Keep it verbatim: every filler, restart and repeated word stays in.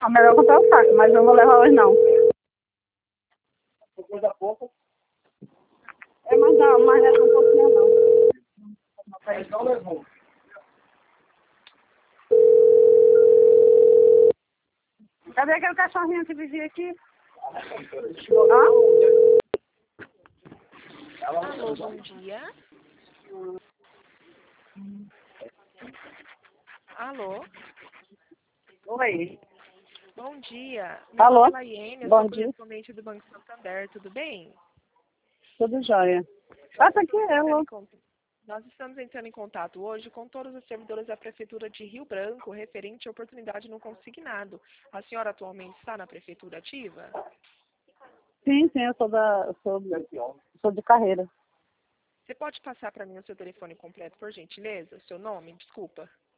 A melhor comprar o saco, mas eu não vou levar hoje não. Depois da pouco. É, mas não, mas é um pouquinho não. Então levou. Cadê aquele cachorrinho que vivia aqui? Hã? Alô, bom dia. Alô, Oi. bom dia. Meu Alô? nome é Laiene, eu Bom sou dia. correspondente do Banco Santander, tudo bem? Tudo jóia. Passa aqui Entrando ela. em con- Nós estamos entrando em contato hoje com todos os servidores da Prefeitura de Rio Branco, referente à oportunidade no consignado. A senhora atualmente está na Prefeitura ativa? Sim, sim, eu sou da. Eu sou, sou de carreira. Você pode passar para mim o seu telefone completo, por gentileza? O seu nome? Desculpa.